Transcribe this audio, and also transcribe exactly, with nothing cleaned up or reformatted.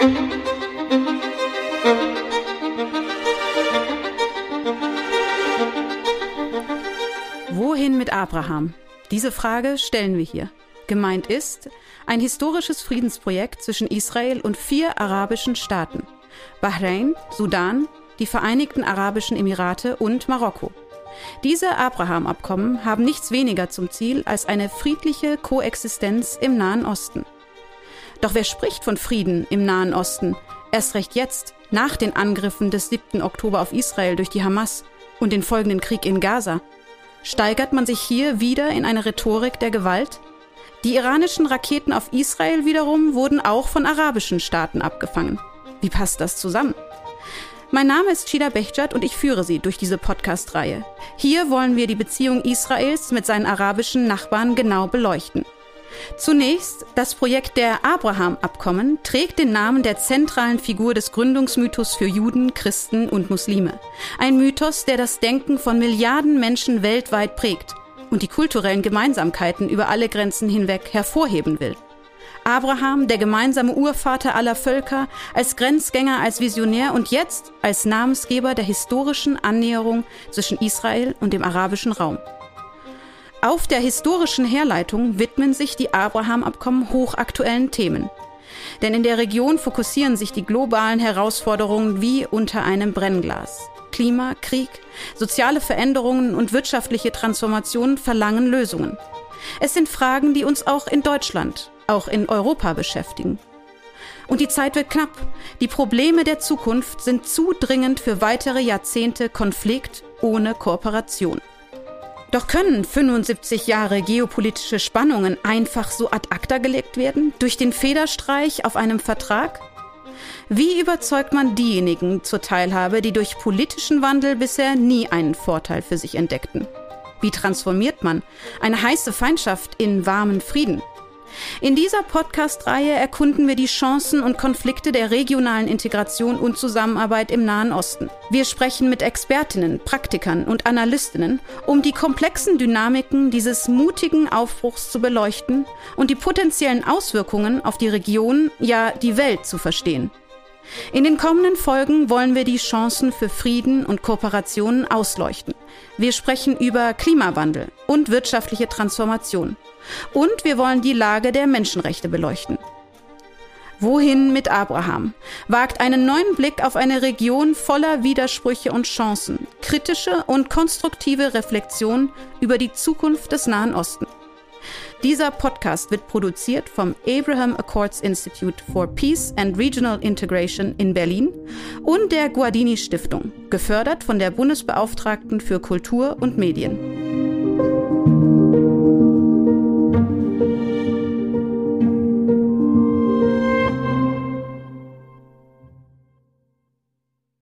Wohin mit Abraham? Diese Frage stellen wir hier. Gemeint ist ein historisches Friedensprojekt zwischen Israel und vier arabischen Staaten: Bahrain, Sudan, die Vereinigten Arabischen Emirate und Marokko. Diese Abraham-Abkommen haben nichts weniger zum Ziel als eine friedliche Koexistenz im Nahen Osten. Doch wer spricht von Frieden im Nahen Osten, erst recht jetzt, nach den Angriffen des siebten Oktober auf Israel durch die Hamas und den folgenden Krieg in Gaza? Steigert man sich hier wieder in eine Rhetorik der Gewalt? Die iranischen Raketen auf Israel wiederum wurden auch von arabischen Staaten abgefangen. Wie passt das zusammen? Mein Name ist Shida Behjat und ich führe Sie durch diese Podcast-Reihe. Hier wollen wir die Beziehung Israels mit seinen arabischen Nachbarn genau beleuchten. Zunächst, das Projekt der Abraham-Abkommen trägt den Namen der zentralen Figur des Gründungsmythos für Juden, Christen und Muslime. Ein Mythos, der das Denken von Milliarden Menschen weltweit prägt und die kulturellen Gemeinsamkeiten über alle Grenzen hinweg hervorheben will. Abraham, der gemeinsame Urvater aller Völker, als Grenzgänger, als Visionär und jetzt als Namensgeber der historischen Annäherung zwischen Israel und dem arabischen Raum. Auf der historischen Herleitung widmen sich die Abraham-Abkommen hochaktuellen Themen. Denn in der Region fokussieren sich die globalen Herausforderungen wie unter einem Brennglas. Klima, Krieg, soziale Veränderungen und wirtschaftliche Transformationen verlangen Lösungen. Es sind Fragen, die uns auch in Deutschland, auch in Europa beschäftigen. Und die Zeit wird knapp. Die Probleme der Zukunft sind zu dringend für weitere Jahrzehnte Konflikt ohne Kooperation. Doch können fünfundsiebzig Jahre geopolitische Spannungen einfach so ad acta gelegt werden, durch den Federstreich auf einem Vertrag? Wie überzeugt man diejenigen zur Teilhabe, die durch politischen Wandel bisher nie einen Vorteil für sich entdeckten? Wie transformiert man eine heiße Feindschaft in warmen Frieden? In dieser Podcast-Reihe erkunden wir die Chancen und Konflikte der regionalen Integration und Zusammenarbeit im Nahen Osten. Wir sprechen mit Expertinnen, Praktikern und Analystinnen, um die komplexen Dynamiken dieses mutigen Aufbruchs zu beleuchten und die potenziellen Auswirkungen auf die Region, ja die Welt zu verstehen. In den kommenden Folgen wollen wir die Chancen für Frieden und Kooperationen ausleuchten. Wir sprechen über Klimawandel und wirtschaftliche Transformation. Und wir wollen die Lage der Menschenrechte beleuchten. Wohin mit Abraham? Wagt einen neuen Blick auf eine Region voller Widersprüche und Chancen, kritische und konstruktive Reflexion über die Zukunft des Nahen Osten. Dieser Podcast wird produziert vom Abraham Accords Institute for Peace and Regional Integration in Berlin und der Guardini Stiftung, gefördert von der Bundesbeauftragten für Kultur und Medien.